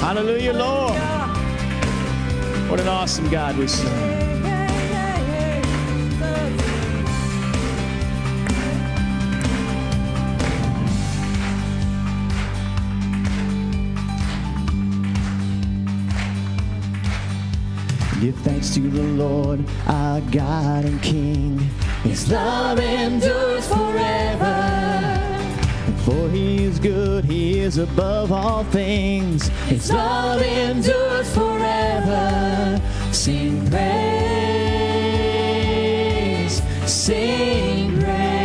Hallelujah, Lord. What an awesome God we serve. Give thanks to the Lord, our God and King. His love endures forever. For he is good, he is above all things. His love endures forever. Sing praise, sing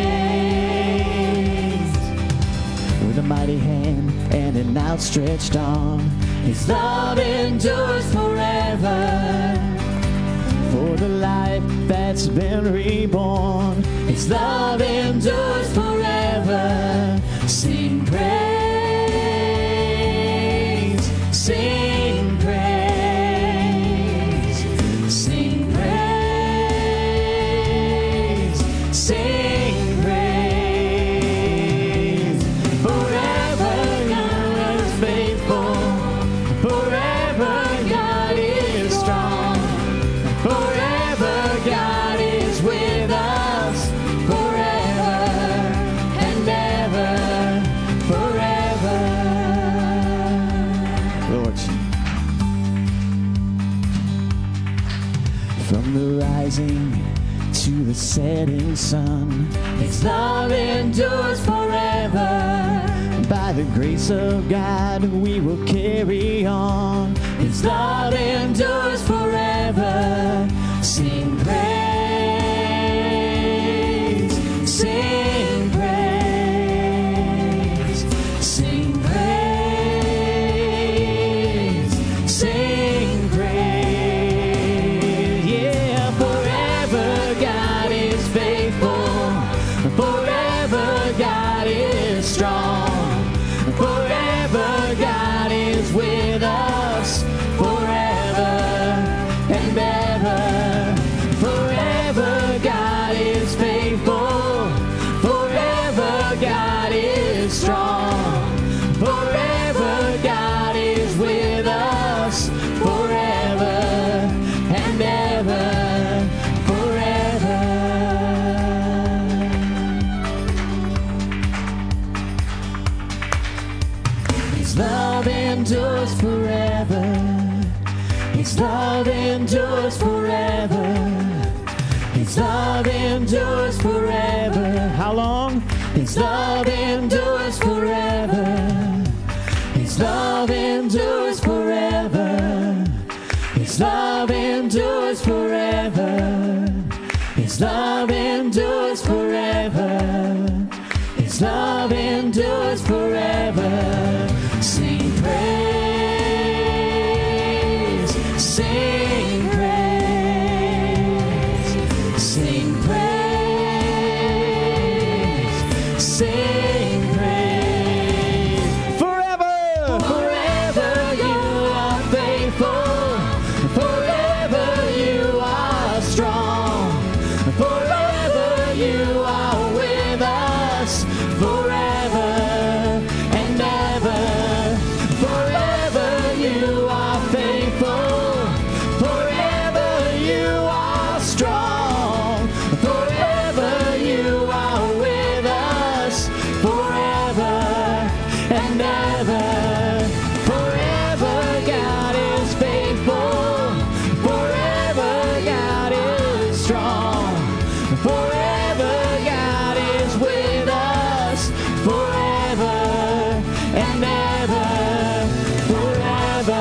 praise. With a mighty hand and an outstretched arm, his love endures forever. For the life that's been reborn, his love endures forever. Sing praise, sing praise, sing praise, sing praise. Forever God is faithful, forever God is strong, forever God is with us, forever and ever, forever. Lord, from the rising to the setting sun, his love endures forever. By the grace of God we will carry on. His love endures forever. Sing praise, sing praise, sing praise, sing praise. Yeah, forever God is faithful, forever God is strong, forever God is with us, forever and ever. Forever God is faithful, forever God is strong, forever God is with us, forever and ever, forever. His love endures forever. His love endures forever. His love endures forever. How long? His love endures forever. His love endures forever. His love endures forever. His love endures forever. His love endures forever. Sing praise, sing praise, sing praise, sing praise. Forever, forever you are faithful, forever you are strong, forever you are with us, forever and ever. Forever you are faithful, forever you are strong, forever you are with us, forever and ever. Forever God is faithful, forever God is strong, forever God is with us, forever and ever, forever.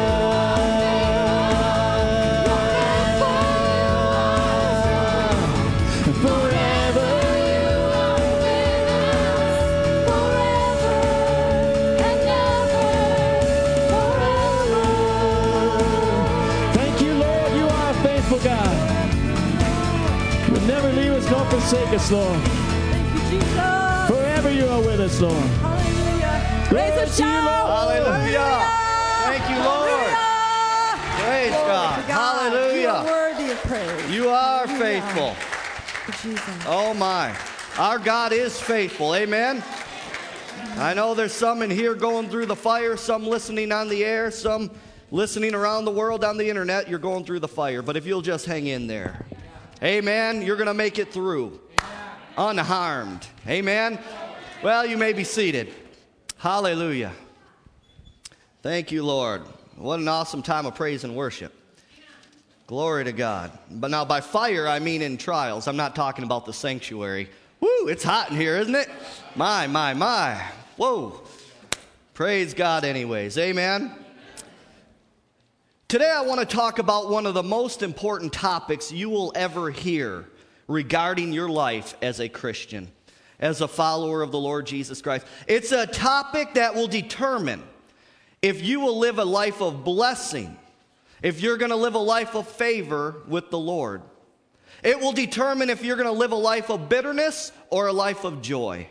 Forever you are with us, forever and ever, forever. Thank you, Lord. You are a faithful God. You will never leave us nor forsake us, Lord. Thank you, Jesus. Forever you are with us, Lord. Hallelujah. Praise Raise a to you, shout. Lord. Hallelujah. Thank you, Lord. Hallelujah. Praise Glory God. to God. You Hallelujah. are worthy of praise. You are Hallelujah. faithful. Thank you, Jesus. Oh, my. Our God is faithful. Amen. I know there's some in here going through the fire, some listening on the air, some listening around the world on the internet. You're going through the fire, but if you'll just hang in there. Amen. You're going to make it through unharmed. Amen. Well, you may be seated. Hallelujah. Thank you, Lord. What an awesome time of praise and worship. Glory to God. But now by fire, I mean in trials. I'm not talking about the sanctuary. Woo, it's hot in here, isn't it? My. Whoa. Praise God anyways. Amen. Today I want to talk about one of the most important topics you will ever hear regarding your life as a Christian, as a follower of the Lord Jesus Christ. It's a topic that will determine if you will live a life of blessing, if you're going to live a life of favor with the Lord. It will determine if you're going to live a life of bitterness or a life of joy.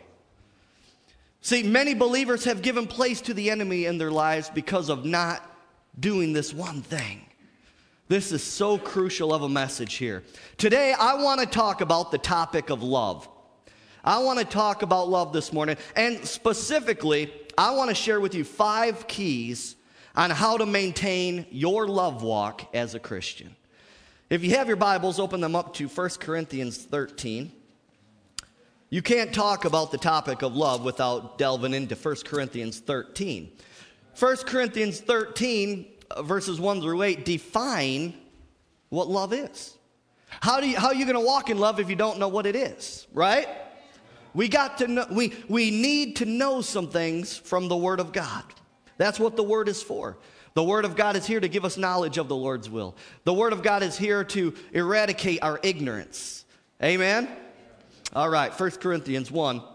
See, many believers have given place to the enemy in their lives because of not doing this one thing. This is so crucial of a message here. Today, I want to talk about the topic of love. I want to talk about love this morning. And specifically, I want to share with you 5 keys on how to maintain your love walk as a Christian. If you have your Bibles, open them up to 1 Corinthians 13. You can't talk about the topic of love without delving into 1 Corinthians 13. 1 Corinthians 13, verses 1 through 8, define what love is. How are you going to walk in love if you don't know what it is, right? We got to know, we need to know some things from the Word of God. That's what the Word is for. The Word of God is here to give us knowledge of the Lord's will. The Word of God is here to eradicate our ignorance. Amen? All right, 1 Corinthians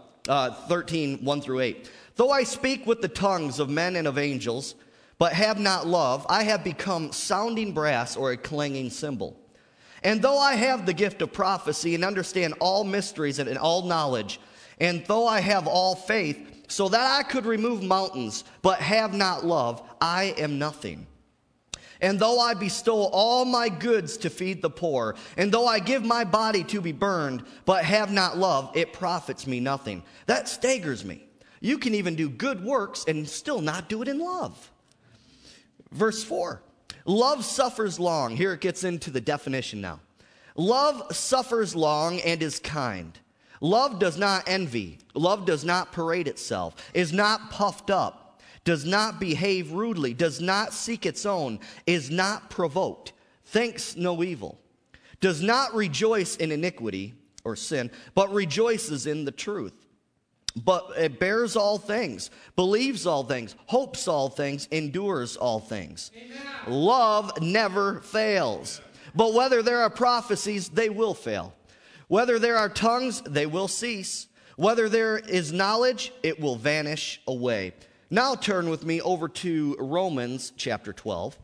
13, 1 through 8. Though I speak with the tongues of men and of angels, but have not love, I have become sounding brass or a clanging cymbal. And though I have the gift of prophecy and understand all mysteries and all knowledge, and though I have all faith, so that I could remove mountains, but have not love, I am nothing. And though I bestow all my goods to feed the poor, and though I give my body to be burned, but have not love, it profits me nothing. That staggers me. You can even do good works and still not do it in love. Verse 4, love suffers long. Here it gets into the definition now. Love suffers long and is kind. Love does not envy. Love does not parade itself, is not puffed up, does not behave rudely, does not seek its own, is not provoked, thinks no evil, does not rejoice in iniquity or sin, but rejoices in the truth. But it bears all things, believes all things, hopes all things, endures all things. Amen. Love never fails. But whether there are prophecies, they will fail. Whether there are tongues, they will cease. Whether there is knowledge, it will vanish away. Now turn with me over to Romans chapter 12.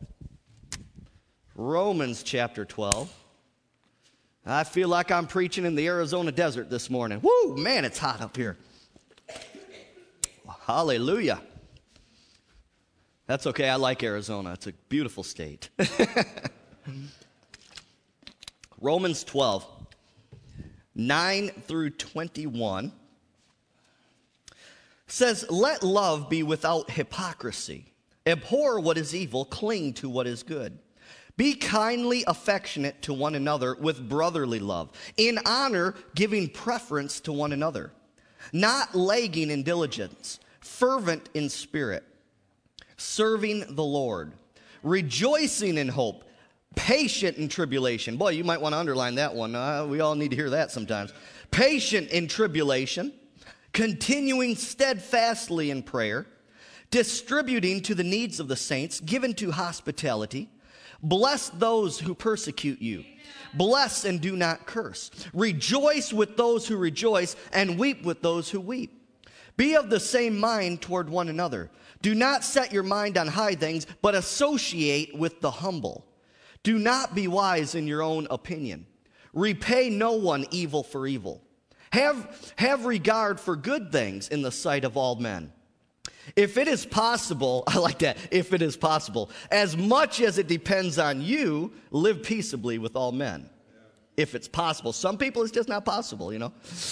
Romans chapter 12. I feel like I'm preaching in the Arizona desert this morning. Woo, man, it's hot up here. Hallelujah. That's okay. I like Arizona. It's a beautiful state. Romans 12, 9 through 21 says, let love be without hypocrisy. Abhor what is evil, cling to what is good. Be kindly affectionate to one another with brotherly love, in honor giving preference to one another, not lagging in diligence, fervent in spirit, serving the Lord, rejoicing in hope, patient in tribulation. Boy, you might want to underline that one. We all need to hear that sometimes. Patient in tribulation, continuing steadfastly in prayer, distributing to the needs of the saints, given to hospitality. Bless those who persecute you. Bless and do not curse. Rejoice with those who rejoice, and weep with those who weep. Be of the same mind toward one another. Do not set your mind on high things, but associate with the humble. Do not be wise in your own opinion. Repay no one evil for evil. Have regard for good things in the sight of all men. If it is possible, I like that, if it is possible, as much as it depends on you, live peaceably with all men. If it's possible. Some people it's just not possible, you know.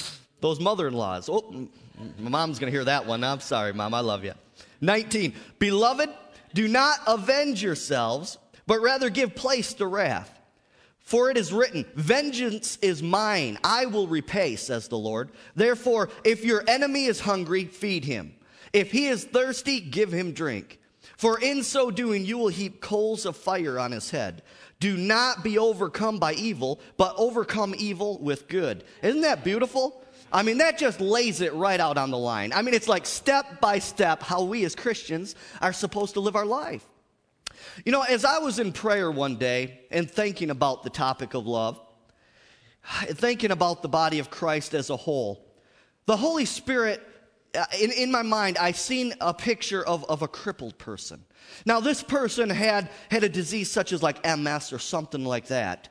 Those mother-in-laws. Oh, my mom's going to hear that one. I'm sorry, Mom. I love you. 19. Beloved, do not avenge yourselves, but rather give place to wrath. For it is written, vengeance is mine, I will repay, says the Lord. Therefore, if your enemy is hungry, feed him. If he is thirsty, give him drink. For in so doing, you will heap coals of fire on his head. Do not be overcome by evil, but overcome evil with good. Isn't that beautiful? I mean, that just lays it right out on the line. I mean, it's like step by step how we as Christians are supposed to live our life. You know, as I was in prayer one day and thinking about the topic of love, thinking about the body of Christ as a whole, the Holy Spirit, in my mind, I've seen a picture of a crippled person. Now, this person had a disease such as like MS or something like that.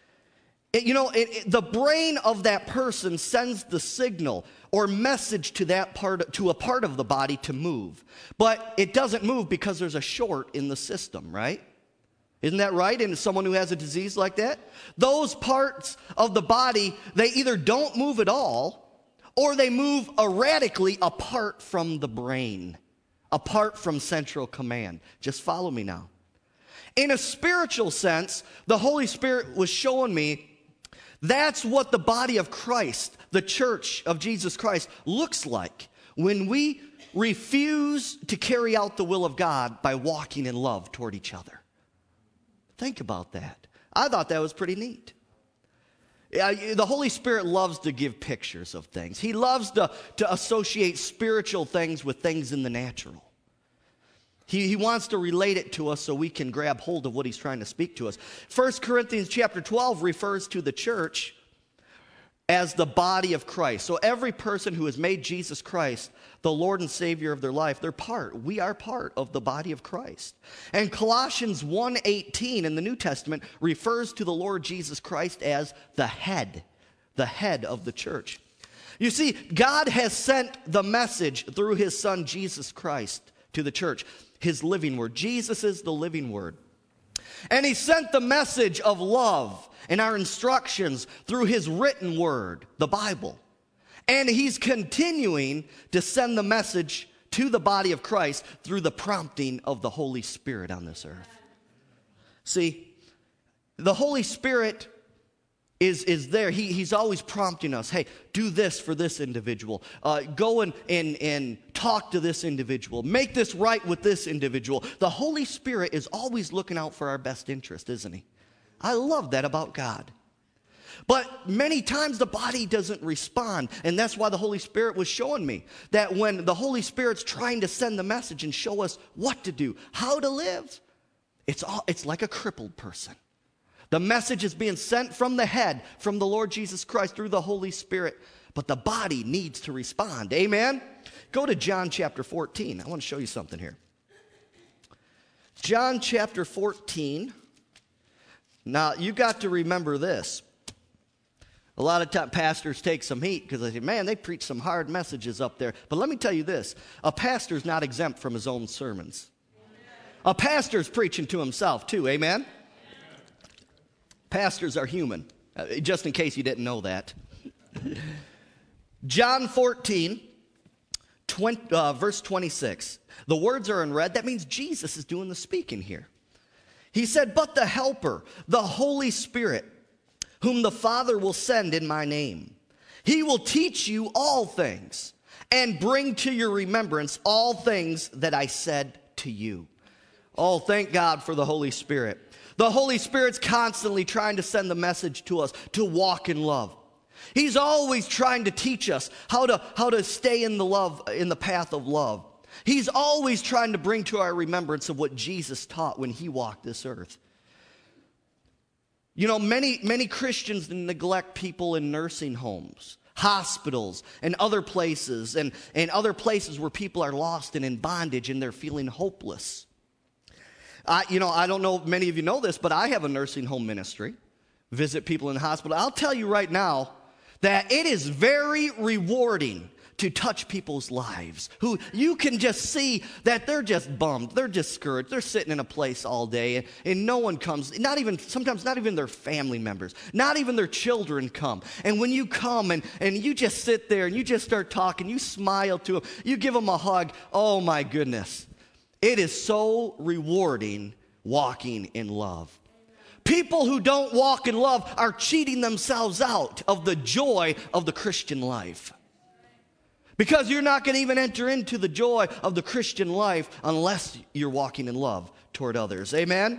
The brain of that person sends the signal or message to a part of the body to move. But it doesn't move because there's a short in the system, right? Isn't that right? And someone who has a disease like that? Those parts of the body, they either don't move at all or they move erratically apart from the brain, apart from central command. Just follow me now. In a spiritual sense, the Holy Spirit was showing me that's what the body of Christ, the church of Jesus Christ, looks like when we refuse to carry out the will of God by walking in love toward each other. Think about that. I thought that was pretty neat. The Holy Spirit loves to give pictures of things. He loves to associate spiritual things with things in the natural. He wants to relate it to us so we can grab hold of what he's trying to speak to us. 1 Corinthians chapter 12 refers to the church as the body of Christ. So every person who has made Jesus Christ the Lord and Savior of their life, we are part of the body of Christ. And Colossians 1:18 in the New Testament refers to the Lord Jesus Christ as the head of the church. You see, God has sent the message through his son Jesus Christ to the church. His living word. Jesus is the living word. And he sent the message of love and our instructions through his written word, the Bible. And he's continuing to send the message to the body of Christ through the prompting of the Holy Spirit on this earth. See, the Holy Spirit is there. He's always prompting us, hey, do this for this individual. Go and talk to this individual. Make this right with this individual. The Holy Spirit is always looking out for our best interest, isn't he? I love that about God. But many times the body doesn't respond, and that's why the Holy Spirit was showing me that when the Holy Spirit's trying to send the message and show us what to do, how to live, it's like a crippled person. The message is being sent from the head, from the Lord Jesus Christ through the Holy Spirit. But the body needs to respond. Amen? Go to John chapter 14. I want to show you something here. John chapter 14. Now, you got to remember this. A lot of times pastors take some heat because they say, man, they preach some hard messages up there. But let me tell you this. A pastor's not exempt from his own sermons. A pastor's preaching to himself too. Amen? Pastors are human, just in case you didn't know that. John 14, verse 26. The words are in red. That means Jesus is doing the speaking here. He said, but the Helper, the Holy Spirit, whom the Father will send in my name, he will teach you all things and bring to your remembrance all things that I said to you. Oh, thank God for the Holy Spirit. The Holy Spirit's constantly trying to send the message to us to walk in love. He's always trying to teach us how to stay in the path of love. He's always trying to bring to our remembrance of what Jesus taught when he walked this earth. You know, many Christians neglect people in nursing homes, hospitals, and other places, and other places where people are lost and in bondage and they're feeling hopeless. I don't know if many of you know this, but I have a nursing home ministry, visit people in the hospital. I'll tell you right now that it is very rewarding to touch people's lives, who you can just see that they're just bummed, they're discouraged, they're sitting in a place all day, and no one comes, sometimes not even their family members, not even their children come. And when you come and you just sit there and you just start talking, you smile to them, you give them a hug, oh my goodness. It is so rewarding walking in love. People who don't walk in love are cheating themselves out of the joy of the Christian life. Because you're not going to even enter into the joy of the Christian life unless you're walking in love toward others. Amen?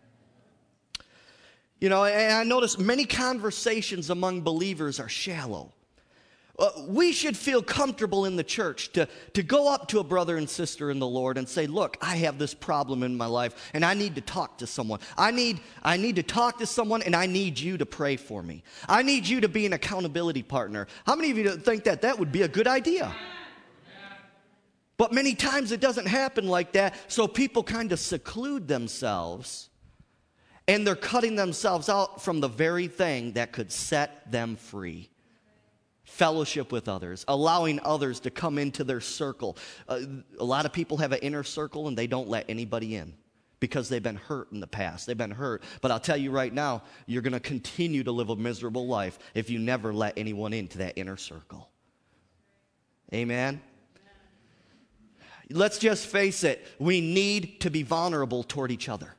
You know, and I notice many conversations among believers are shallow. We should feel comfortable in the church to go up to a brother and sister in the Lord and say, look, I have this problem in my life and I need to talk to someone. I need to talk to someone and I need you to pray for me. I need you to be an accountability partner. How many of you think that would be a good idea? But many times it doesn't happen like that, so people kind of seclude themselves and they're cutting themselves out from the very thing that could set them free. Fellowship with others, allowing others to come into their circle. A lot of people have an inner circle and they don't let anybody in because they've been hurt in the past. They've been hurt. But I'll tell you right now, you're going to continue to live a miserable life if you never let anyone into that inner circle. Amen? Let's just face it. We need to be vulnerable toward each other.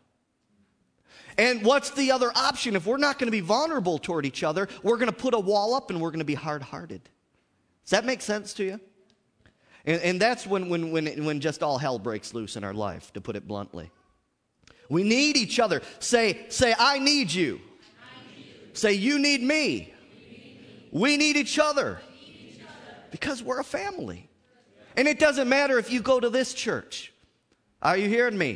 And what's the other option? If we're not going to be vulnerable toward each other, we're going to put a wall up and we're going to be hard-hearted. Does that make sense to you? And that's when just all hell breaks loose in our life, to put it bluntly. We need each other. Say, I need you. Say, you need me. We need each other. Because we're a family. And it doesn't matter if you go to this church. Are you hearing me?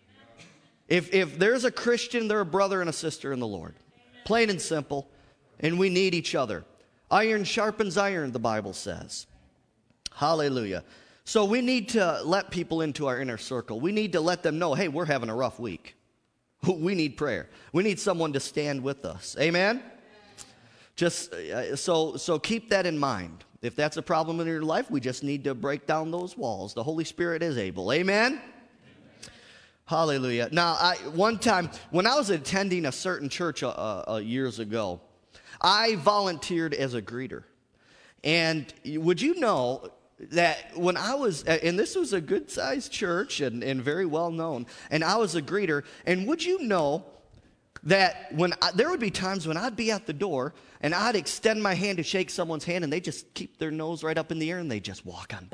If there's a Christian, they're a brother and a sister in the Lord. Plain and simple. And we need each other. Iron sharpens iron, the Bible says. Hallelujah. So we need to let people into our inner circle. We need to let them know, hey, we're having a rough week. We need prayer. We need someone to stand with us. Amen? Just so keep that in mind. If that's a problem in your life, we just need to break down those walls. The Holy Spirit is able. Amen? Hallelujah. Now, one time, when I was attending a certain church years ago, I volunteered as a greeter. And would you know that when I was, and this was a good-sized church and very well-known, and I was a greeter, and would you know that there would be times when I'd be at the door, and I'd extend my hand to shake someone's hand, and they just keep their nose right up in the air, and they just walk on by.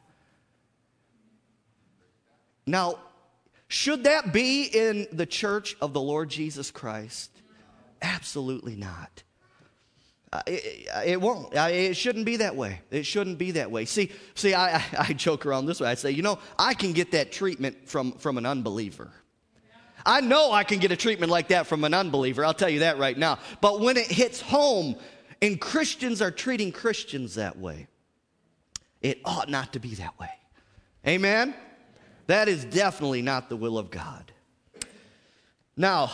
Now, should that be in the church of the Lord Jesus Christ? Absolutely not. It won't. It shouldn't be that way. It shouldn't be that way. See, I joke around this way. I say, I can get that treatment from an unbeliever. I know I can get a treatment like that from an unbeliever. I'll tell you that right now. But when it hits home and Christians are treating Christians that way, it ought not to be that way. Amen? That is definitely not the will of God. Now,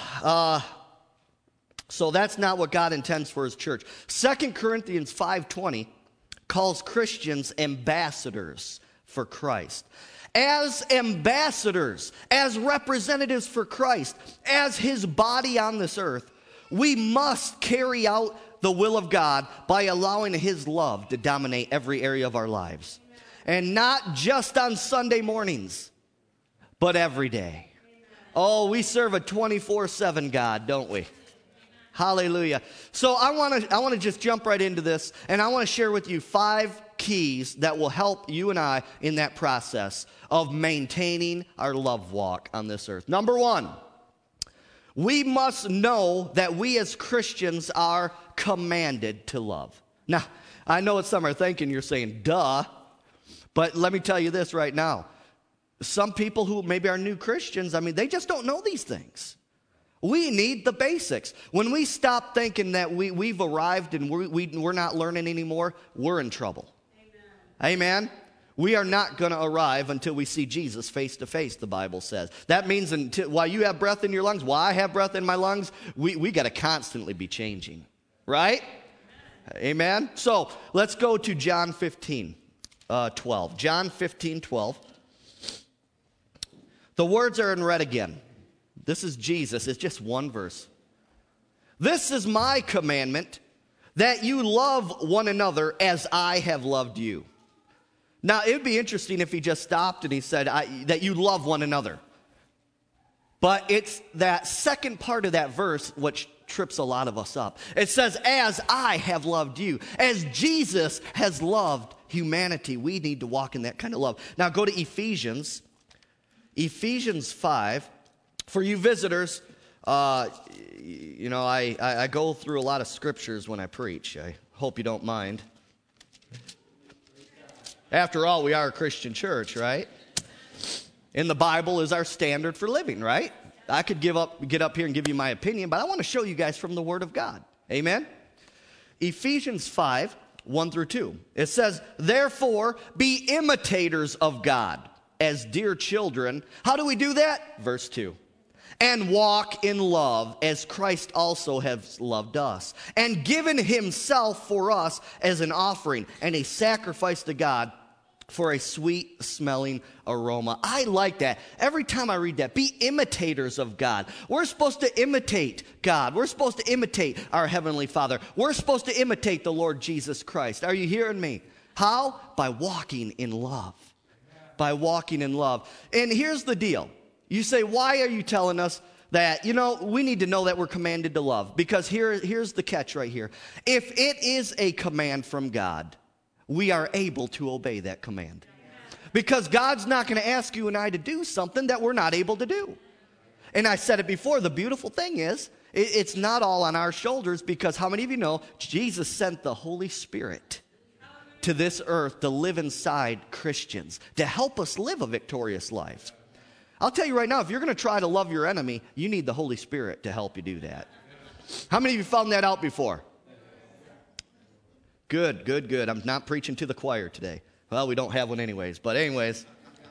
so that's not what God intends for his church. 2 Corinthians 5:20 calls Christians ambassadors for Christ. As ambassadors, as representatives for Christ, as his body on this earth, we must carry out the will of God by allowing his love to dominate every area of our lives. And not just on Sunday mornings, but every day. Oh, we serve a 24/7 God, don't we? Hallelujah. So I want to just jump right into this, and I want to share with you 5 keys that will help you and I in that process of maintaining our love walk on this earth. Number 1, we must know that we as Christians are commanded to love. Now, I know what some are thinking. You're saying, duh. But let me tell you this right now. Some people who maybe are new Christians, they just don't know these things. We need the basics. When we stop thinking that we've arrived and we're not learning anymore, we're in trouble. Amen? We are not going to arrive until we see Jesus face to face, the Bible says. That means while you have breath in your lungs, while I have breath in my lungs, we got to constantly be changing. Right? Amen? So let's go to John 15. 12. John 15:12. The words are in red again. This is Jesus. It's just one verse. This is my commandment, that you love one another as I have loved you. Now, it would be interesting if he just stopped and he said that you love one another. But it's that second part of that verse which trips a lot of us up. It says, as I have loved you. As Jesus has loved humanity, we need to walk in that kind of love. Now, go to Ephesians 5. For you visitors, I go through a lot of scriptures when I preach. I hope you don't mind. After all, we are a Christian church, right? And the Bible is our standard for living, right? I could get up here and give you my opinion, but I want to show you guys from the Word of God. Amen? Ephesians 5, 1 through 2. It says, therefore, be imitators of God as dear children. How do we do that? Verse 2. And walk in love as Christ also has loved us, and given himself for us as an offering and a sacrifice to God for a sweet-smelling aroma. I like that. Every time I read that, be imitators of God. We're supposed to imitate God. We're supposed to imitate our Heavenly Father. We're supposed to imitate the Lord Jesus Christ. Are you hearing me? How? By walking in love. By walking in love. And here's the deal. You say, why are you telling us that, we need to know that we're commanded to love? Because here's the catch right here. If it is a command from God, we are able to obey that command. Because God's not going to ask you and I to do something that we're not able to do. And I said it before, the beautiful thing is, it's not all on our shoulders, because how many of you know Jesus sent the Holy Spirit to this earth to live inside Christians, to help us live a victorious life? I'll tell you right now, if you're going to try to love your enemy, you need the Holy Spirit to help you do that. How many of you found that out before? Good. I'm not preaching to the choir today. Well, we don't have one anyways, but anyways.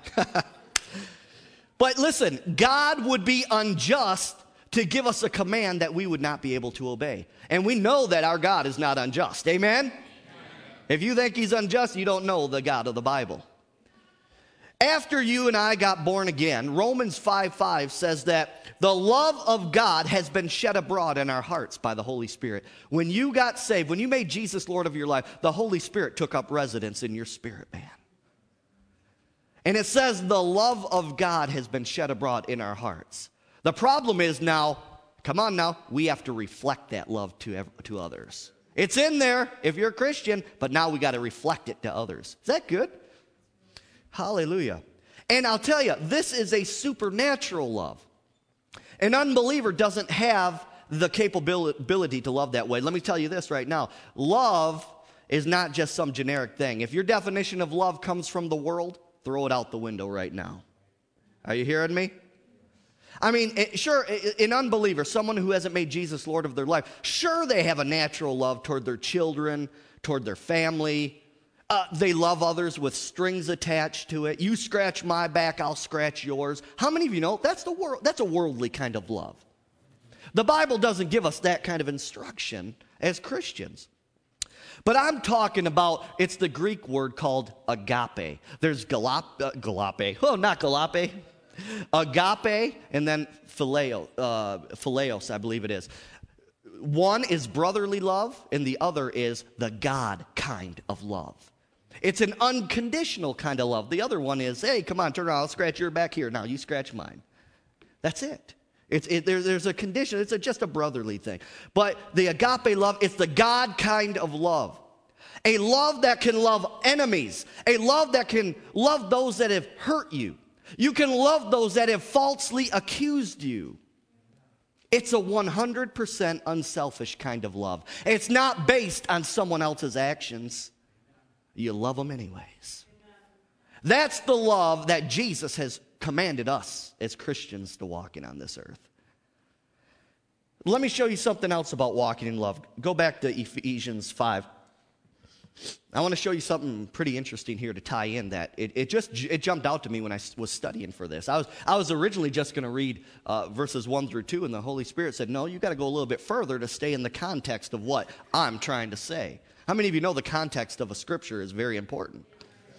But listen, God would be unjust to give us a command that we would not be able to obey. And we know that our God is not unjust. Amen? If you think he's unjust, you don't know the God of the Bible. After you and I got born again, Romans 5:5 says that the love of God has been shed abroad in our hearts by the Holy Spirit. When you got saved, when you made Jesus Lord of your life, the Holy Spirit took up residence in your spirit, man. And it says the love of God has been shed abroad in our hearts. The problem is now, come on now, we have to reflect that love to others. It's in there if you're a Christian, but now we got to reflect it to others. Is that good? Hallelujah. And I'll tell you, this is a supernatural love. An unbeliever doesn't have the capability to love that way. Let me tell you this right now. Love is not just some generic thing. If your definition of love comes from the world, throw it out the window right now. Are you hearing me? I mean, sure, an unbeliever, someone who hasn't made Jesus Lord of their life, sure, they have a natural love toward their children, toward their family. They love others with strings attached to it. You scratch my back, I'll scratch yours. How many of you know that's a worldly kind of love? The Bible doesn't give us that kind of instruction as Christians. But I'm talking about, it's the Greek word called agape. There's agape, and then phileos, I believe it is. One is brotherly love, and the other is the God kind of love. It's an unconditional kind of love. The other one is, hey, come on, turn around, I'll scratch your back here. Now you scratch mine. That's it. There's a condition. It's just a brotherly thing. But the agape love, it's the God kind of love. A love that can love enemies. A love that can love those that have hurt you. You can love those that have falsely accused you. It's a 100% unselfish kind of love. It's not based on someone else's actions. You love them anyways. That's the love that Jesus has commanded us as Christians to walk in on this earth. Let me show you something else about walking in love. Go back to Ephesians 5. I want to show you something pretty interesting here to tie in that. It jumped out to me when I was studying for this. I was originally just going to read verses 1 through 2, and the Holy Spirit said, no, you've got to go a little bit further to stay in the context of what I'm trying to say. How many of you know the context of a scripture is very important?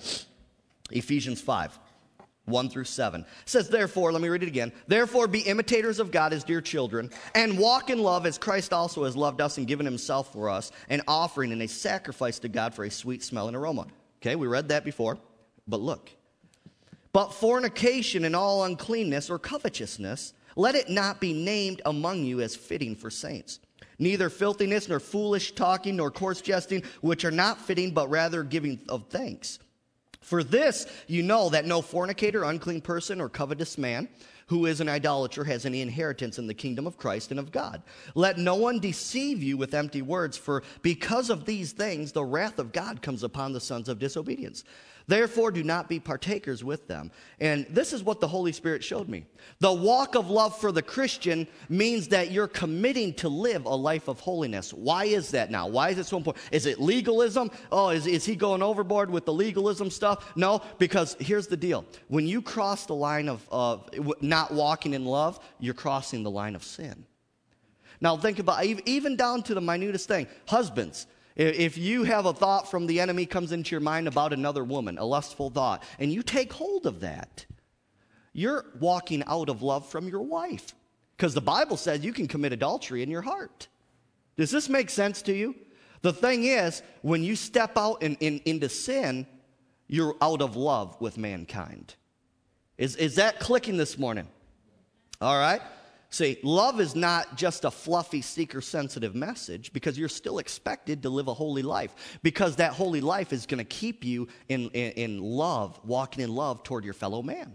Ephesians 5. 1 through 7. It says, therefore, let me read it again. Therefore, be imitators of God as dear children, and walk in love as Christ also has loved us and given himself for us, an offering and a sacrifice to God for a sweet smell and aroma. Okay, we read that before, but look. But fornication and all uncleanness or covetousness, let it not be named among you as fitting for saints. Neither filthiness, nor foolish talking, nor coarse jesting, which are not fitting, but rather giving of thanks. For this you know that no fornicator, unclean person, or covetous man who is an idolater has any inheritance in the kingdom of Christ and of God. Let no one deceive you with empty words, for because of these things the wrath of God comes upon the sons of disobedience. Therefore do not be partakers with them. And this is what the Holy Spirit showed me. The walk of love for the Christian means that you're committing to live a life of holiness. Why is that now? Why is it so important? Is it legalism? Oh, is he going overboard with the legalism stuff? No, because here's the deal. When you cross the line of not walking in love, you're crossing the line of sin. Now think about, even down to the minutest thing. Husbands, if you have a thought from the enemy comes into your mind about another woman, a lustful thought, and you take hold of that, you're walking out of love from your wife. Because the Bible says you can commit adultery in your heart. Does this make sense to you? The thing is, when you step out into sin, you're out of love with mankind. Is that clicking this morning? All right? See, love is not just a fluffy, seeker-sensitive message, because you're still expected to live a holy life, because that holy life is going to keep you in love, walking in love toward your fellow man.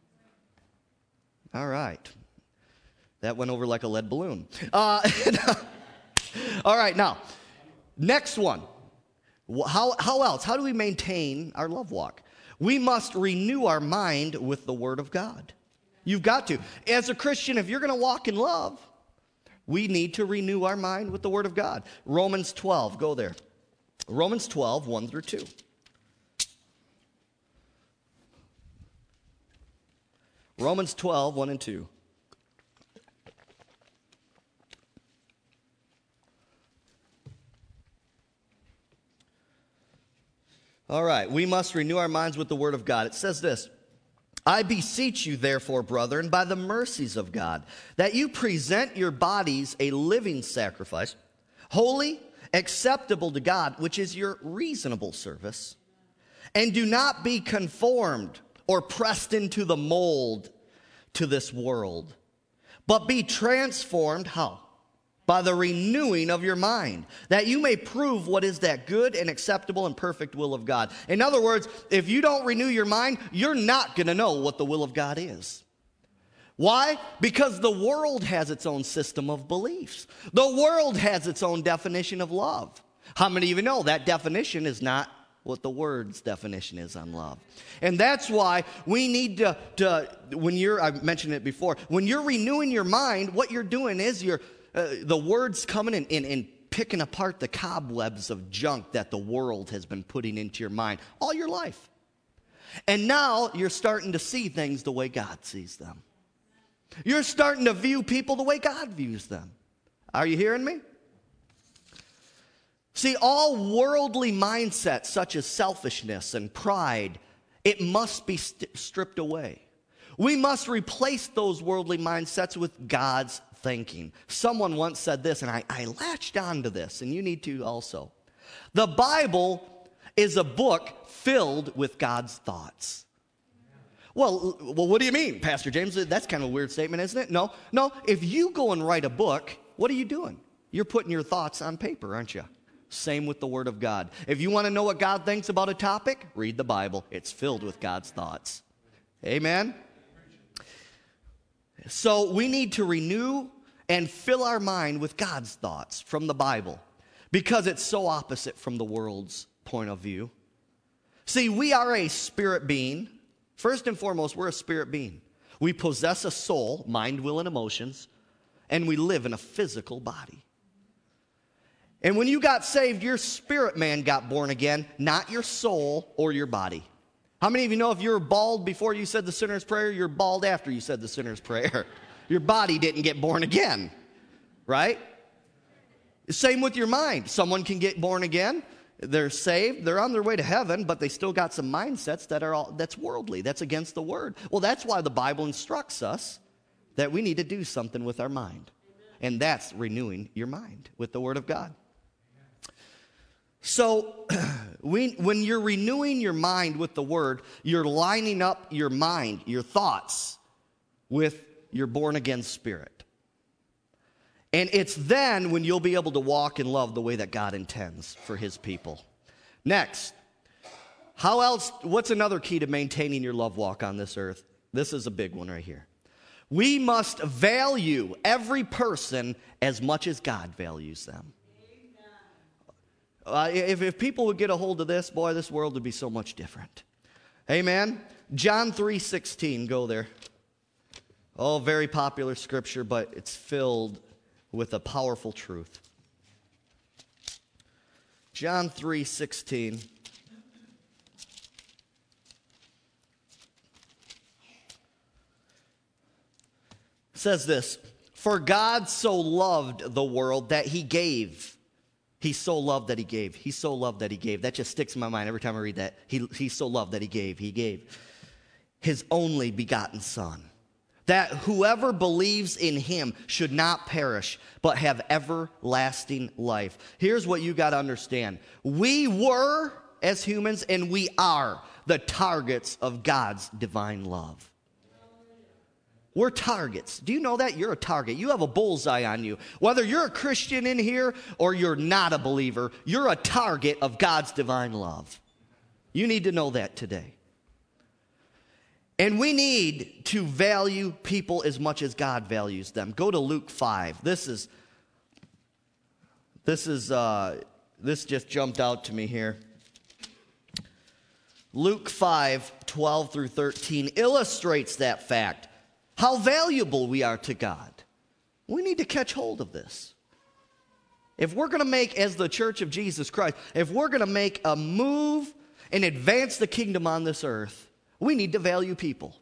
All right. That went over like a lead balloon. All right, now, next one. How else? How do we maintain our love walk? We must renew our mind with the Word of God. You've got to. As a Christian, if you're going to walk in love, we need to renew our mind with the Word of God. Romans 12, go there. Romans 12, 1 through 2. Romans 12, 1 and 2. All right, we must renew our minds with the Word of God. It says this. I beseech you, therefore, brethren, by the mercies of God, that you present your bodies a living sacrifice, holy, acceptable to God, which is your reasonable service. And do not be conformed or pressed into the mold to this world, but be transformed, how? By the renewing of your mind, that you may prove what is that good and acceptable and perfect will of God. In other words, if you don't renew your mind, you're not going to know what the will of God is. Why? Because the world has its own system of beliefs. The world has its own definition of love. How many of you know that definition is not what the Word's definition is on love? And that's why we need to I mentioned it before, when you're renewing your mind, what you're doing is the Word's coming and picking apart the cobwebs of junk that the world has been putting into your mind all your life. And now you're starting to see things the way God sees them. You're starting to view people the way God views them. Are you hearing me? See, all worldly mindsets such as selfishness and pride, it must be stripped away. We must replace those worldly mindsets with God's thinking. Someone once said this, and I latched onto this, and you need to also. The Bible is a book filled with God's thoughts. Well, what do you mean, Pastor James? That's kind of a weird statement, isn't it? No. If you go and write a book, what are you doing? You're putting your thoughts on paper, aren't you? Same with the Word of God. If you want to know what God thinks about a topic, read the Bible. It's filled with God's thoughts. Amen? So we need to renew and fill our mind with God's thoughts from the Bible, because it's so opposite from the world's point of view. See, we are a spirit being. First and foremost, we're a spirit being. We possess a soul, mind, will, and emotions, and we live in a physical body. And when you got saved, your spirit man got born again, not your soul or your body. How many of you know if you were bald before you said the sinner's prayer, you're bald after you said the sinner's prayer? Your body didn't get born again, right? Same with your mind. Someone can get born again. they're saved, they're on their way to heaven, but they still got some mindsets that's worldly, that's against the Word. Well, that's why the Bible instructs us that we need to do something with our mind. And that's renewing your mind with the Word of God. So when you're renewing your mind with the Word, you're lining up your mind, your thoughts, with your born-again spirit. And it's then when you'll be able to walk in love the way that God intends for His people. Next, what's another key to maintaining your love walk on this earth? This is a big one right here. We must value every person as much as God values them. If people would get a hold of this, boy, this world would be so much different. Amen? John 3:16, go there. Oh, very popular scripture, but it's filled with a powerful truth. John 3:16. Says this, for God so loved the world that He gave. He so loved that He gave. He so loved that He gave. That just sticks in my mind every time I read that. He so loved that He gave. He gave His only begotten Son, that whoever believes in Him should not perish, but have everlasting life. Here's what you got to understand. We were, as humans, and we are the targets of God's divine love. We're targets. Do you know that? You're a target. You have a bullseye on you. Whether you're a Christian in here or you're not a believer, you're a target of God's divine love. You need to know that today. And we need to value people as much as God values them. Go to Luke 5. This just jumped out to me here. Luke 5:12 through 13 illustrates that fact. How valuable we are to God. We need to catch hold of this. If we're going to make, as the Church of Jesus Christ, if we're going to make a move and advance the kingdom on this earth, we need to value people.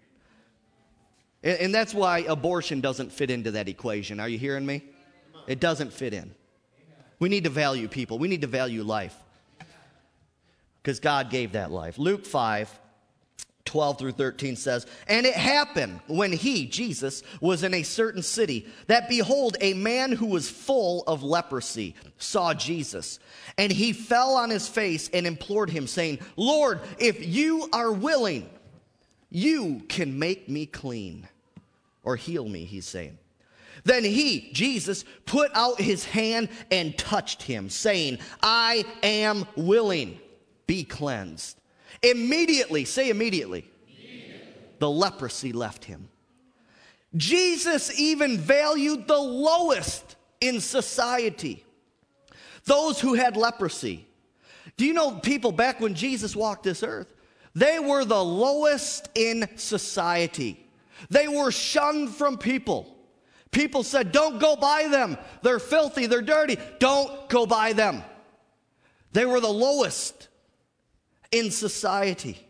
And that's why abortion doesn't fit into that equation. Are you hearing me? It doesn't fit in. We need to value people. We need to value life. Because God gave that life. Luke 5:12 through 13 says, and it happened when He, Jesus, was in a certain city, that behold, a man who was full of leprosy saw Jesus. And he fell on his face and implored Him, saying, Lord, if you are willing, you can make me clean. Or heal me, he's saying. Then He, Jesus, put out His hand and touched him, saying, I am willing, be cleansed. Immediately, say immediately, the leprosy left him. Jesus even valued the lowest in society, those who had leprosy. Do you know people back when Jesus walked this earth, they were the lowest in society. They were shunned from people. People said, don't go by them. They're filthy, they're dirty. Don't go by them. They were the lowest in society.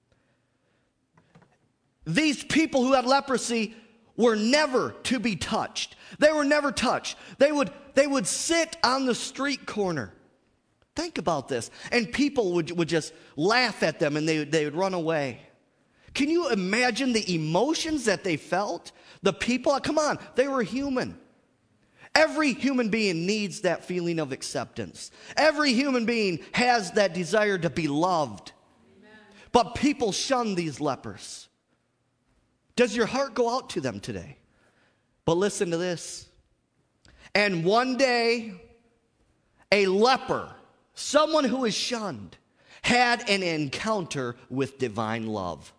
These people who had leprosy were never to be touched. They were never touched. They would sit on the street corner. Think about this. And people would just laugh at them and they would run away. Can you imagine the emotions that they felt? The people, come on, they were human. Every human being needs that feeling of acceptance. Every human being has that desire to be loved. Amen. But people shun these lepers. Does your heart go out to them today? But listen to this. And one day, a leper, someone who is shunned, had an encounter with divine love.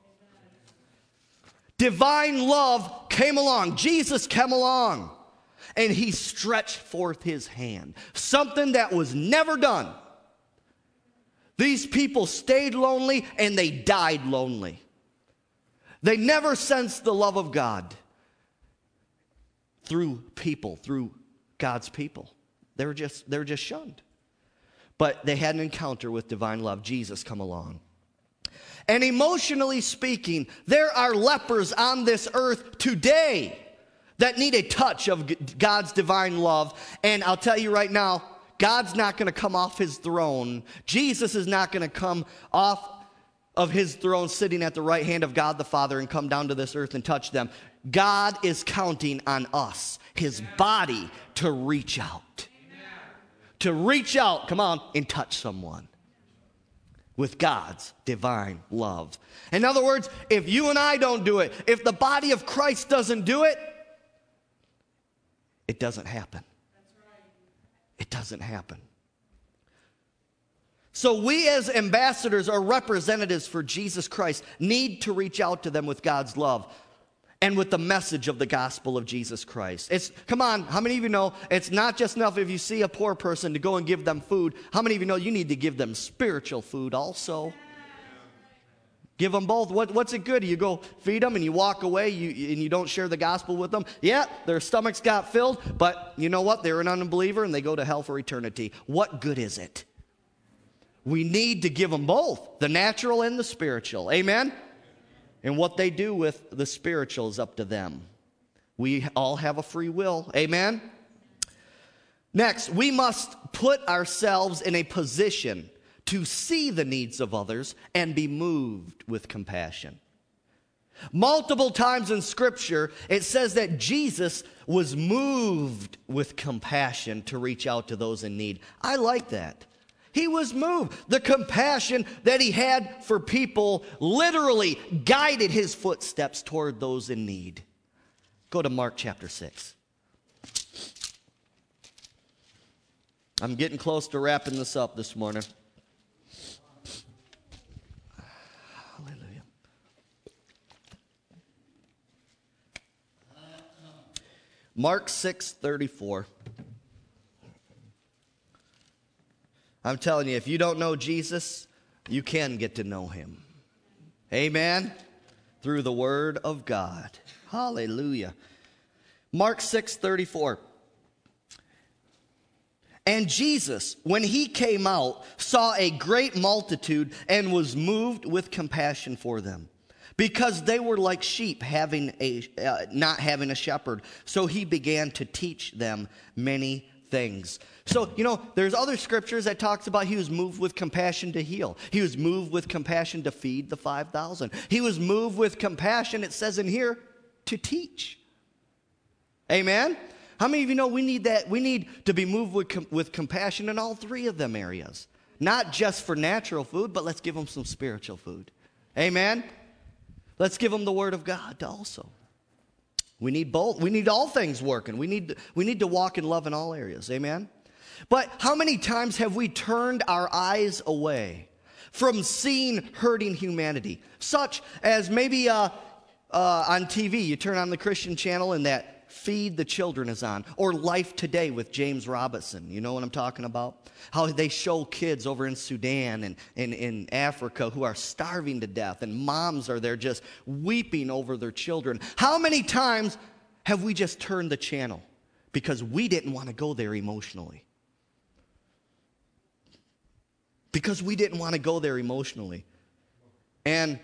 Divine love came along. Jesus came along. And He stretched forth His hand. Something that was never done. These people stayed lonely and they died lonely. They never sensed the love of God through people, through God's people. They were just shunned. But they had an encounter with divine love. Jesus come along. And emotionally speaking, there are lepers on this earth today that need a touch of God's divine love. And I'll tell you right now, God's not going to come off his throne. Jesus is not going to come off of his throne sitting at the right hand of God the Father and come down to this earth and touch them. God is counting on us, his body, to reach out. To reach out, come on, and touch someone with God's divine love. In other words, if you and I don't do it, if the body of Christ doesn't do it, it doesn't happen. It doesn't happen. So we as ambassadors or representatives for Jesus Christ need to reach out to them with God's love and with the message of the gospel of Jesus Christ. Come on, how many of you know it's not just enough if you see a poor person to go and give them food? How many of you know you need to give them spiritual food also? Give them both. What's it good? You go feed them and you walk away and you don't share the gospel with them? Yeah, their stomachs got filled, but you know what? They're an unbeliever and they go to hell for eternity. What good is it? We need to give them both, the natural and the spiritual. Amen? And what they do with the spiritual is up to them. We all have a free will. Amen? Next, we must put ourselves in a position to see the needs of others and be moved with compassion. Multiple times in Scripture, it says that Jesus was moved with compassion to reach out to those in need. I like that. He was moved. The compassion that he had for people literally guided his footsteps toward those in need. Go to Mark chapter 6. I'm getting close to wrapping this up this morning. Hallelujah. Mark 6:34. I'm telling you, if you don't know Jesus, you can get to know him. Amen? Through the word of God. Hallelujah. Mark 6:34. And Jesus, when he came out, saw a great multitude and was moved with compassion for them, because they were like sheep not having a shepherd. So he began to teach them many things. So, there's other scriptures that talks about he was moved with compassion to heal. He was moved with compassion to feed the 5,000. He was moved with compassion, it says in here, to teach. Amen? How many of you know we need that? We need to be moved with compassion in all three of them areas. Not just for natural food, but let's give them some spiritual food. Amen? Let's give them the word of God also. We need both. We need all things working. We need to walk in love in all areas. Amen? But how many times have we turned our eyes away from seeing hurting humanity? Such as maybe on TV, you turn on the Christian channel and that Feed the Children is on. Or Life Today with James Robinson. You know what I'm talking about? How they show kids over in Sudan and in Africa who are starving to death. And moms are there just weeping over their children. How many times have we just turned the channel because we didn't want to go there emotionally? Because we didn't want to go there emotionally. And,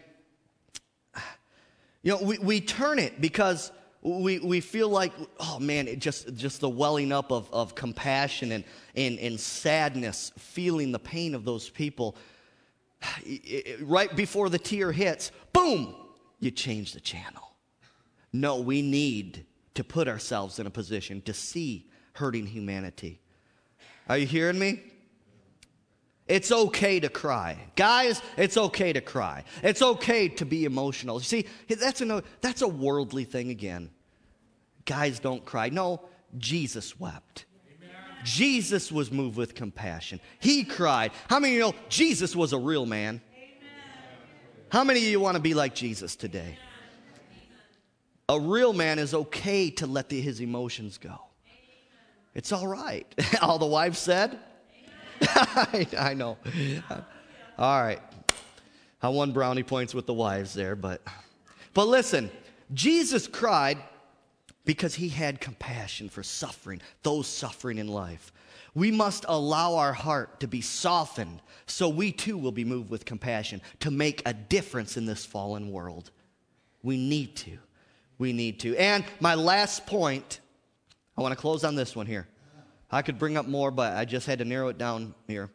we turn it because we feel like, oh man, just the welling up of compassion and sadness, feeling the pain of those people. Right before the tear hits, boom, you change the channel. No, we need to put ourselves in a position to see hurting humanity. Are you hearing me? It's okay to cry. Guys, it's okay to cry. It's okay to be emotional. You see, that's a worldly thing again. Guys don't cry. No, Jesus wept. Amen. Jesus was moved with compassion. He cried. How many of you know Jesus was a real man? Amen. How many of you want to be like Jesus today? A real man is okay to let his emotions go. It's all right. All the wives said? I know. All right. I won brownie points with the wives there, but listen, Jesus cried because he had compassion for those suffering in life. We must allow our heart to be softened so we too will be moved with compassion to make a difference in this fallen world. We need to. We need to. And my last point, I want to close on this one here. I could bring up more, but I just had to narrow it down here.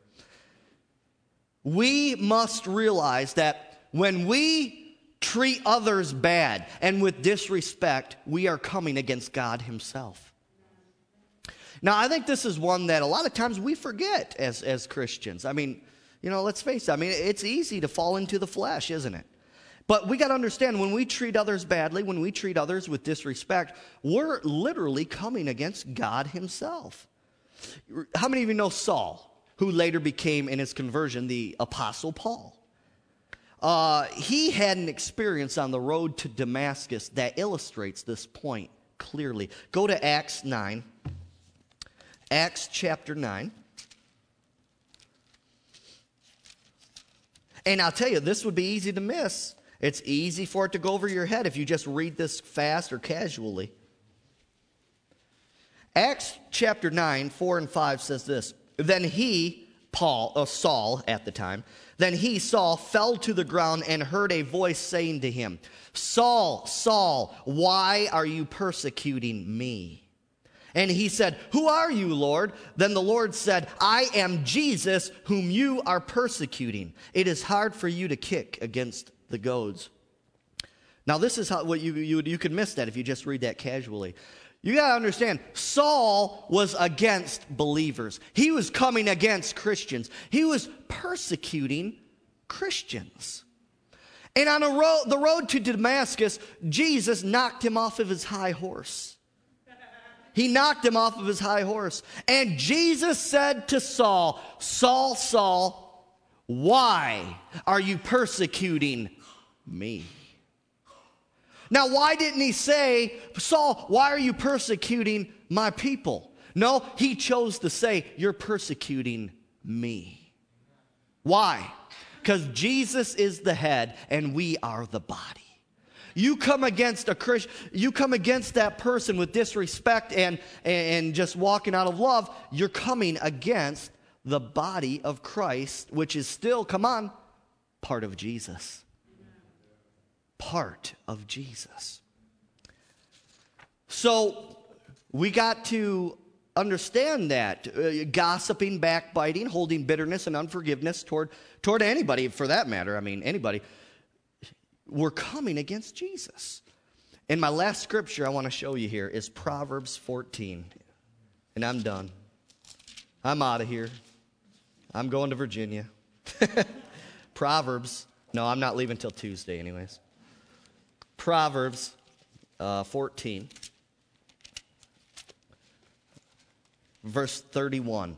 We must realize that when we treat others bad and with disrespect, we are coming against God himself. Now, I think this is one that a lot of times we forget as Christians. I mean, let's face it. I mean, it's easy to fall into the flesh, isn't it? But we got to understand, when we treat others badly, when we treat others with disrespect, we're literally coming against God himself. How many of you know Saul, who later became, in his conversion, the Apostle Paul? He had an experience on the road to Damascus that illustrates this point clearly. Go to Acts 9. Acts chapter 9. And I'll tell you, this would be easy to miss. It's easy for it to go over your head if you just read this fast or casually. Acts chapter 9, 4 and 5 says this. Then he, Saul at the time, then he, Saul, fell to the ground and heard a voice saying to him, Saul, Saul, why are you persecuting me? And he said, who are you, Lord? Then the Lord said, I am Jesus whom you are persecuting. It is hard for you to kick against the goads. Now this is how what you could miss that if you just read that casually. You got to understand, Saul was against believers. He was coming against Christians. He was persecuting Christians. And on the road to Damascus, Jesus knocked him off of his high horse. He knocked him off of his high horse. And Jesus said to Saul, Saul, Saul, why are you persecuting me? Now, why didn't he say, Saul, why are you persecuting my people? No, he chose to say, you're persecuting me. Why? Because Jesus is the head and we are the body. You come against a Christian, you come against that person with disrespect and just walking out of love, you're coming against the body of Christ, which is still, come on, part of Jesus. Part of Jesus. So we got to understand that gossiping, backbiting, holding bitterness and unforgiveness toward anybody, for that matter, I mean anybody, we're coming against Jesus. And my last scripture I want to show you here is Proverbs 14. And I'm done. I'm out of here. I'm going to Virginia. Proverbs. No, I'm not leaving till Tuesday anyways. Proverbs 14. Verse 31.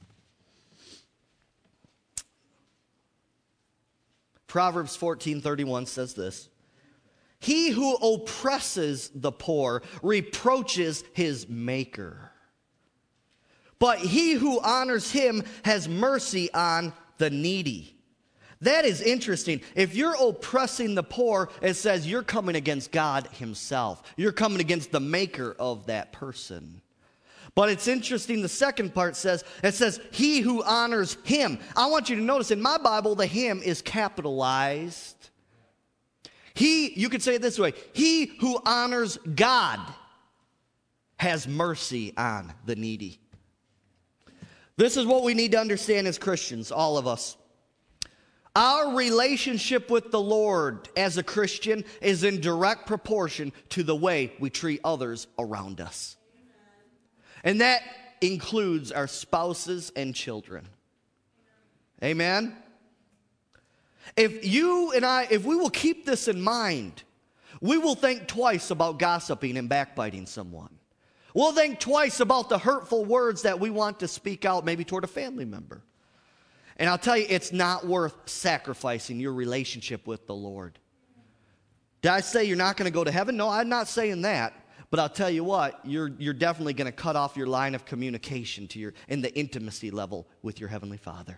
Proverbs 14:31 says this. He who oppresses the poor reproaches his maker. But he who honors him has mercy on the needy. That is interesting. If you're oppressing the poor, it says you're coming against God himself. You're coming against the maker of that person. But it's interesting, the second part says, he who honors him. I want you to notice, in my Bible, the him is capitalized. You could say it this way, he who honors God has mercy on the needy. This is what we need to understand as Christians, all of us. Our relationship with the Lord as a Christian is in direct proportion to the way we treat others around us. And that includes our spouses and children. Amen? If you and I, if we will keep this in mind, we will think twice about gossiping and backbiting someone. We'll think twice about the hurtful words that we want to speak out maybe toward a family member. And I'll tell you, it's not worth sacrificing your relationship with the Lord. Did I say you're not going to go to heaven? No, I'm not saying that. But I'll tell you what, you're definitely going to cut off your line of communication in the intimacy level with your Heavenly Father.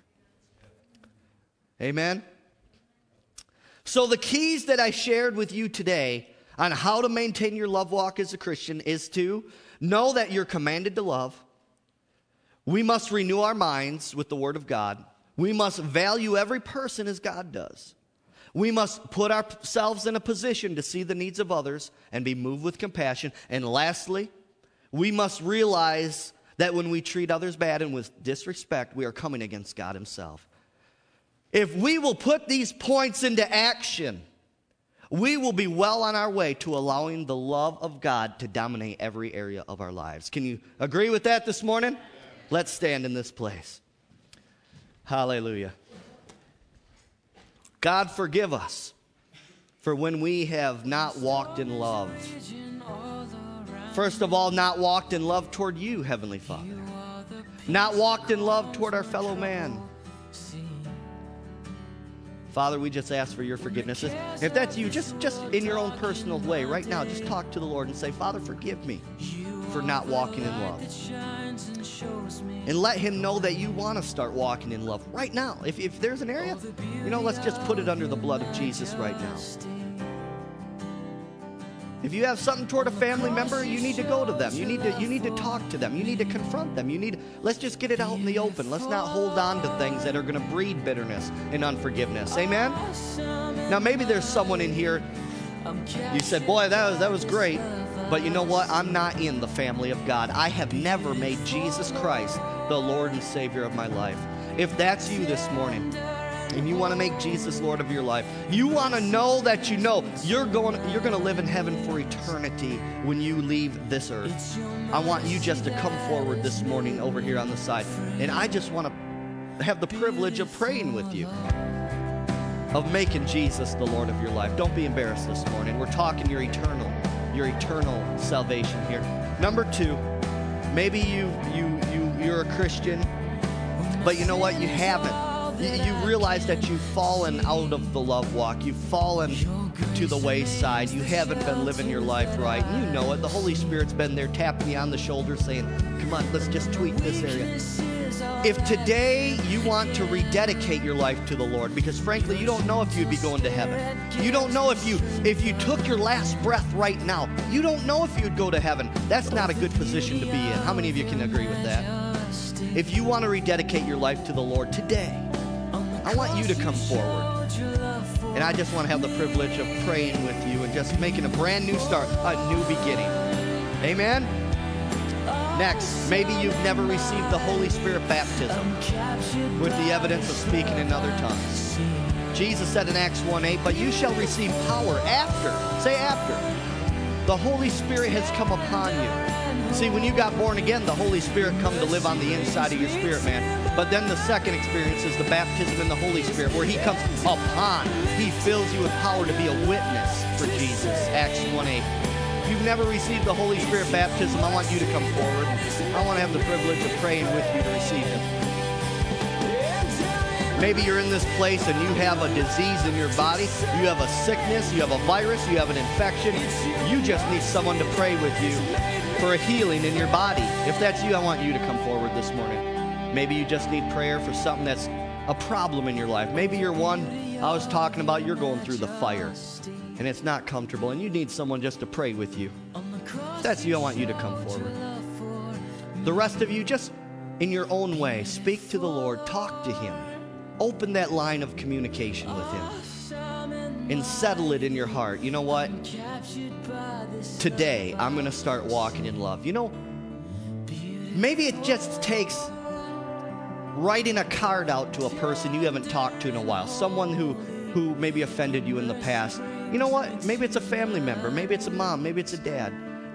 Amen? So the keys that I shared with you today on how to maintain your love walk as a Christian is to know that you're commanded to love. We must renew our minds with the Word of God. We must value every person as God does. We must put ourselves in a position to see the needs of others and be moved with compassion. And lastly, we must realize that when we treat others bad and with disrespect, we are coming against God himself. If we will put these points into action, we will be well on our way to allowing the love of God to dominate every area of our lives. Can you agree with that this morning? Let's stand in this place. Hallelujah. God, forgive us for when we have not walked in love. First of all, not walked in love toward you, Heavenly Father. Not walked in love toward our fellow man. Father, we just ask for your forgiveness. If that's you, just in your own personal way right now, just talk to the Lord and say, Father, forgive me for not walking in love. And let him know that you want to start walking in love right now. If there's an area, let's just put it under the blood of Jesus right now. If you have something toward a family member, you need to go to them. You need to talk to them. You need to confront them. Let's just get it out in the open. Let's not hold on to things that are going to breed bitterness and unforgiveness. Amen? Now, maybe there's someone in here, you said, boy, that was great. But you know what? I'm not in the family of God. I have never made Jesus Christ the Lord and Savior of my life. If that's you this morning, and you want to make Jesus Lord of your life, you want to know that you're going to live in heaven for eternity when you leave this earth. I want you just to come forward this morning over here on the side. And I just want to have the privilege of praying with you, of making Jesus the Lord of your life. Don't be embarrassed this morning. We're talking your eternal salvation here. Number 2, maybe you're a Christian, but you know what? You haven't. You realize that you've fallen out of the love walk. You've fallen to the wayside. You haven't been living your life right. You know it. The Holy Spirit's been there tapping you on the shoulder saying, come on, let's just tweak this area. If today you want to rededicate your life to the Lord, because frankly, you don't know if you'd be going to heaven. You don't know if you took your last breath right now. You don't know if you'd go to heaven. That's not a good position to be in. How many of you can agree with that? If you want to rededicate your life to the Lord today, I want you to come forward. And I just want to have the privilege of praying with you and just making a brand new start, a new beginning. Amen? Next, maybe you've never received the Holy Spirit baptism with the evidence of speaking in other tongues. Jesus said in Acts 1:8, but you shall receive power after. Say after. The Holy Spirit has come upon you. See, when you got born again, the Holy Spirit come to live on the inside of your spirit, man. But then the second experience is the baptism in the Holy Spirit, where he comes upon. He fills you with power to be a witness for Jesus. Acts 1:8. If you've never received the Holy Spirit baptism, I want you to come forward. I want to have the privilege of praying with you to receive him. Maybe you're in this place and you have a disease in your body. You have a sickness, you have a virus, you have an infection. You just need someone to pray with you for a healing in your body. If that's you, I want you to come forward this morning. Maybe you just need prayer for something that's a problem in your life. Maybe you're one I was talking about, you're going through the fire and it's not comfortable and you need someone just to pray with you. If that's you, I want you to come forward. The rest of you, just in your own way, speak to the Lord, talk to him. Open that line of communication with him and settle it in your heart. You know what? Today, I'm going to start walking in love. Maybe it just takes writing a card out to a person you haven't talked to in a while, someone who maybe offended you in the past. You know what? Maybe it's a family member. Maybe it's a mom. Maybe it's a dad.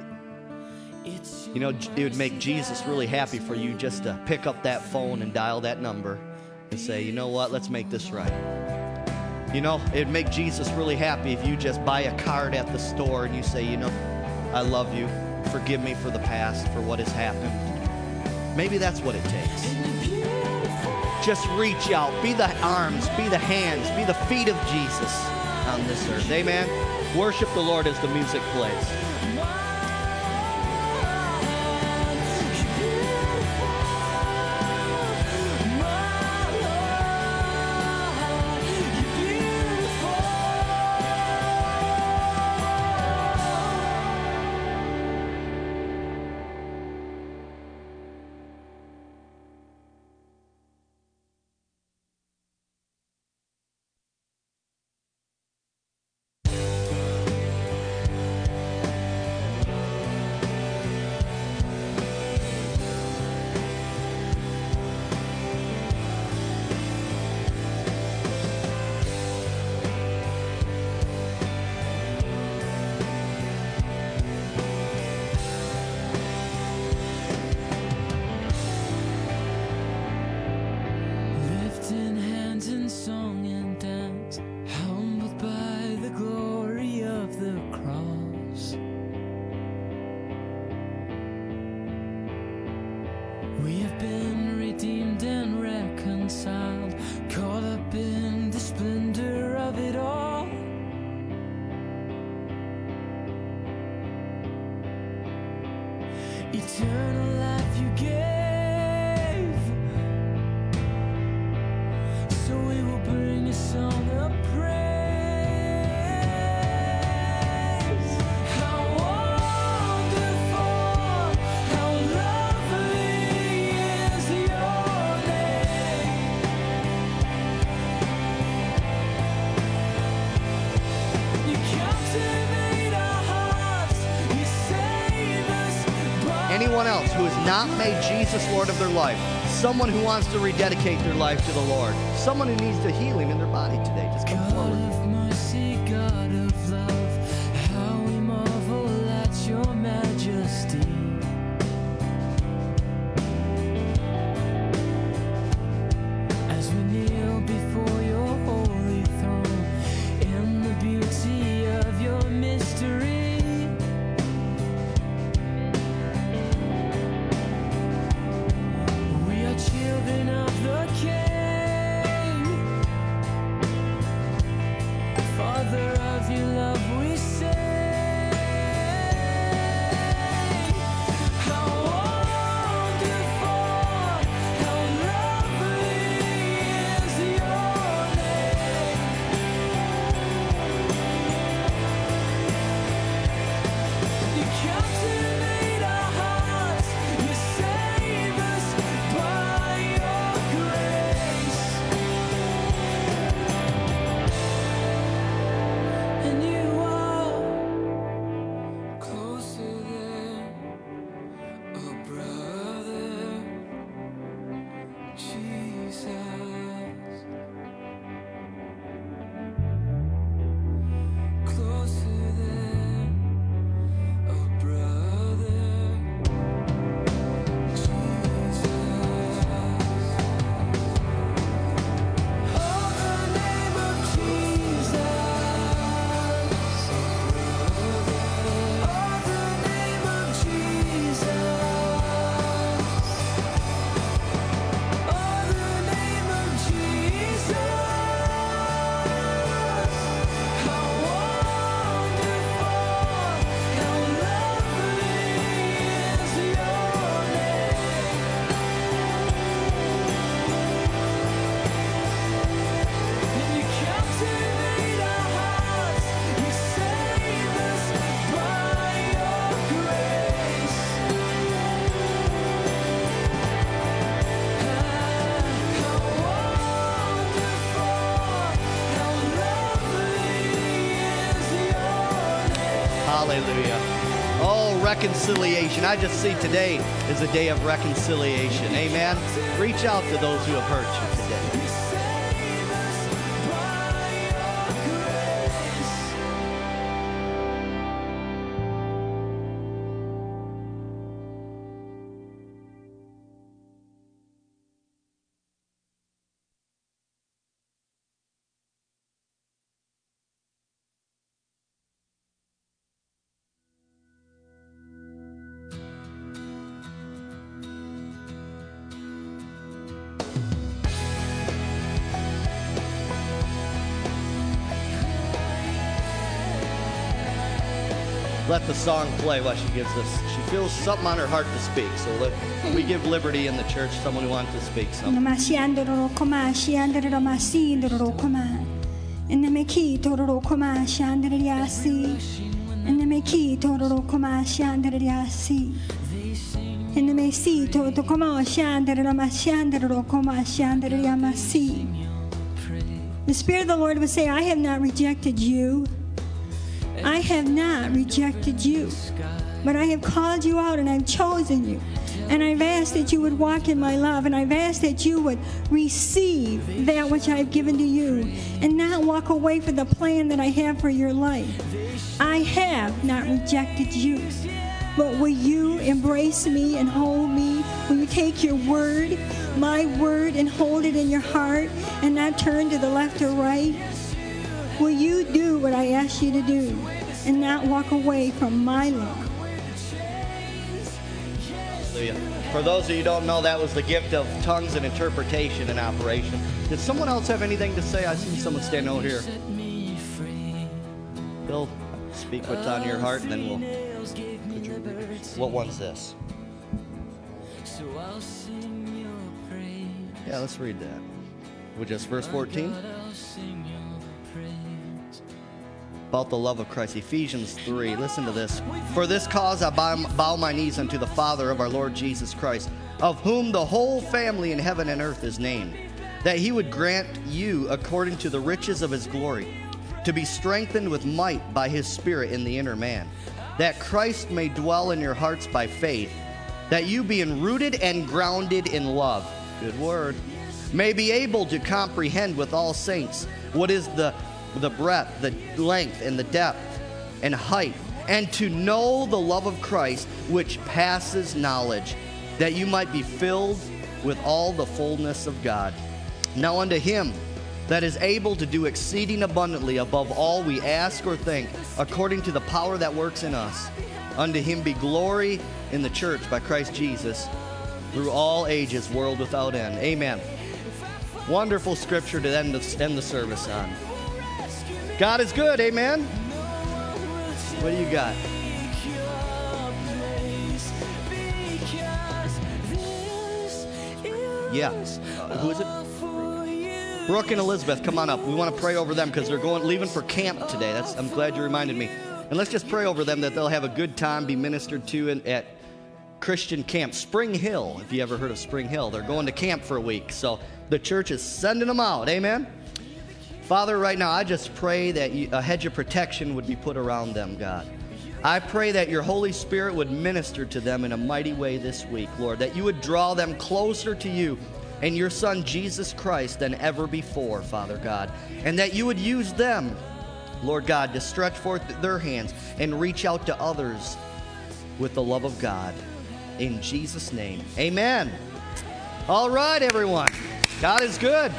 It would make Jesus really happy for you just to pick up that phone and dial that number and say, you know what? Let's make this right. It'd make Jesus really happy if you just buy a card at the store and you say, I love you. Forgive me for the past, for what has happened. Maybe that's what it takes. Just reach out. Be the arms, be the hands, be the feet of Jesus on this earth. Amen? Worship the Lord as the music plays. eternal life you gave. So we will bring a song of praise. How wonderful, how lovely is your name. You captivate our hearts, you save us by Anyone else who has not made Jesus Lord of their life, someone who wants to rededicate their life to the Lord, someone who needs a healing in their body today, just come God forward. of mercy, God of love, how we marvel at your majesty. As we kneel before your holy throne, in the beauty of your mystery, we are children of the King. Father of your love we say, how wonderful, how lovely is your name. You captivate our hearts, you save us by your grace. And you are closer than a brother, Jesus. Closer than a brother, Jesus. Oh, the name of Jesus. Oh, the name of Jesus. Oh, the name of Jesus. How wonderful, how lovely is your name. And you captivate our hearts, you save us by your grace. How wonderful, how lovely is your name. Hallelujah. Oh, reconciliation. I just see today is a day of reconciliation. Amen. Reach out to those who have hurt you today. You save us by your grace. Let the song play while she gives us. She feels something on her heart to speak. So we give liberty in the church, someone who wants to speak something. Namasiandoro koma shiandoro masindoro koma. In the meki tororo koma shiandoro yasi. In the meki tororo koma shiandoro yasi. In the mesi tororo koma shiandoro masiandoro koma shiandoro yamasi. The Spirit of the Lord would say, I have not rejected you. I have not rejected you, but I have called you out and I've chosen you. And I've asked that you would walk in my love, and I've asked that you would receive that which I've given to you and not walk away from the plan that I have for your life. I have not rejected you, but will you embrace me and hold me? Will you take your word, my word, and hold it in your heart and not turn to the left or right? Will you do what I ask you to do and not walk away from my love? Hallelujah. For those of you who don't know, that was the gift of tongues and interpretation in operation. Did someone else have anything to say? I see someone standing over here. Bill, speak what's on your heart, and then we'll... What one's this? Yeah, let's read that. With just verse 14. About the love of Christ. Ephesians 3. Listen to this. For this cause I bow my knees unto the Father of our Lord Jesus Christ, of whom the whole family in heaven and earth is named, that he would grant you, according to the riches of his glory, to be strengthened with might by his Spirit in the inner man, that Christ may dwell in your hearts by faith, that you, being rooted and grounded in love, good word, may be able to comprehend with all saints what is the breadth, the length, and the depth, and height, and to know the love of Christ, which passes knowledge, that you might be filled with all the fullness of God. Now unto him that is able to do exceeding abundantly above all we ask or think, according to the power that works in us, unto him be glory in the church by Christ Jesus, through all ages, world without end. Amen. Wonderful scripture to end the service on. God is good, amen? What do you got? Yeah. Who is it? Brooke and Elizabeth, come on up. We want to pray over them because they're leaving for camp today. I'm glad you reminded me. And let's just pray over them that they'll have a good time, be ministered to at Christian camp. Spring Hill, if you ever heard of Spring Hill. They're going to camp for a week. So the church is sending them out. Amen? Father, right now, I just pray that a hedge of protection would be put around them, God. I pray that your Holy Spirit would minister to them in a mighty way this week, Lord, that you would draw them closer to you and your Son, Jesus Christ, than ever before, Father God, and that you would use them, Lord God, to stretch forth their hands and reach out to others with the love of God. In Jesus' name, amen. All right, everyone. God is good.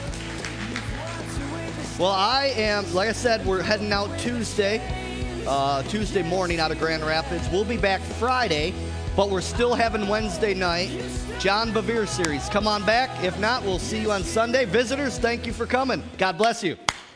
Well, like I said, we're heading out Tuesday morning out of Grand Rapids. We'll be back Friday, but we're still having Wednesday night John Bevere series. Come on back. If not, we'll see you on Sunday. Visitors, thank you for coming. God bless you.